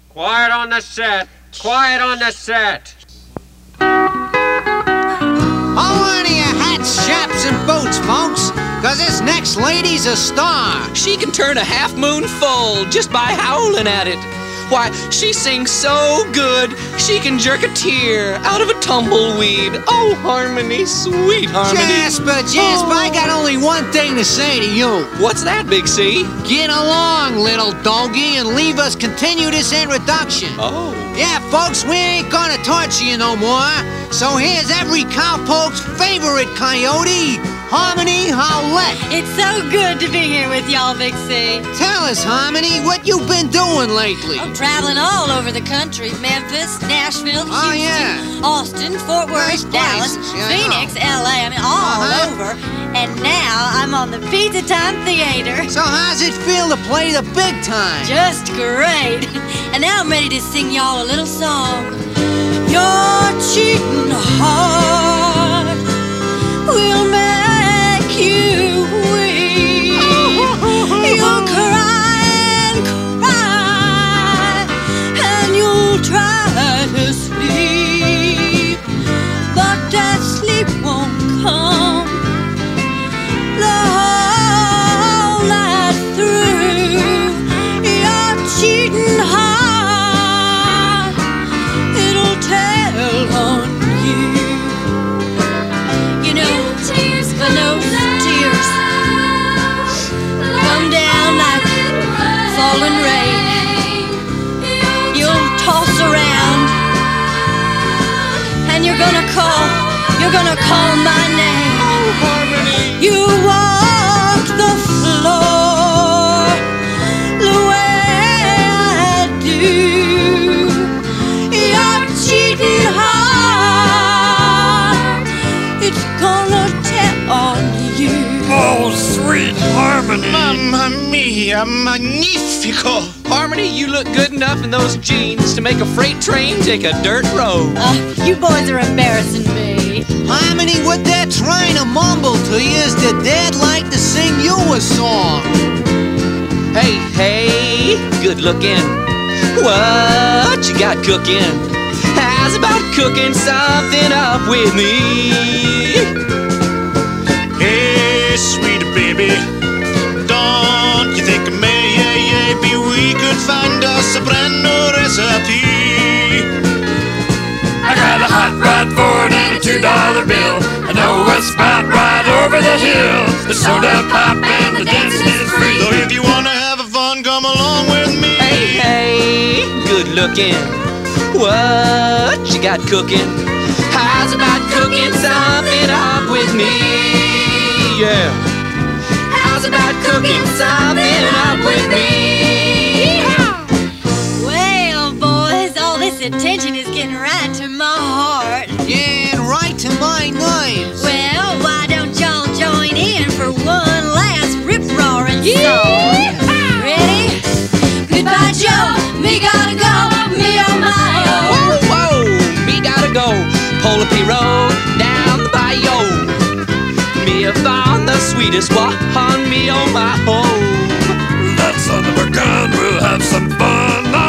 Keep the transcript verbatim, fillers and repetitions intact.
Quiet on the set. Quiet on the set. Hold on to your hats, chaps, and boots, folks, because this next lady's a star. She can turn a half moon full just by howling at it. Why, she sings so good, she can jerk a tear out of a tumbleweed. Oh, Harmony, sweet Harmony. Jasper, Jasper, Oh. I got only one thing to say to you. What's that, Big C? Get along, little doggy, and leave us continue this introduction. Oh. Yeah, folks, we ain't gonna torture you no more. So here's every cowpoke's favorite coyote, Harmony Howlett. It's so good to be here with y'all, Big C. Tell us, Harmony, what you been doing lately? I'm traveling all over the country. Memphis, Nashville, Oh, Houston, yeah. Austin, Fort Nice Worth, Dallas, places, yeah, I Phoenix, know. L A. I mean, all Uh-huh. over. And now I'm on the Pizza Time Theater. So how's it feel to play the big time? Just great. And now I'm ready to sing y'all a little song. Your cheating heart will make you weep. You'll cry and cry, and you'll try to sleep, but that sleep won't come the whole night through. Your cheating heart, it'll tell on you. You know, when those tears come down like falling rain, you'll toss around, and you're gonna call, you're gonna call my name. You walk the floor the way I do. Your cheating heart, it's gonna tell on you. Oh, sweet Harmony. Mamma mia, magnifico. Harmony, you look good enough in those jeans to make a freight train take a dirt road. Uh, you boys are embarrassing me. Harmony, what they're trying to mumble to you is that they'd like to sing you a song. Hey, hey, good looking. What you got cooking? How's about cooking something up with me? Hey, sweet baby, don't you think maybe we could find us a brand new recipe? I got a hot rod Ford and a two dollar bill. I know a spot right over the hill. The soda pop and the dancing is free. So if you wanna have a fun, come along with me. Hey, hey, good looking. What you got cooking? How's about cooking something up with me? Yeah. How's about cooking something up with me? Well, boys, all this attention is getting right to my heart. Yeah, and right to my nerves. Well, why don't y'all join in for one last rip-roaring song? Ready? Goodbye, Joe. Me gotta go. Me oh my oh. Whoa, whoa, me gotta go. Pull up road down the bayou. Me have found the sweetest one, me oh my home. That son of a gun will have some fun.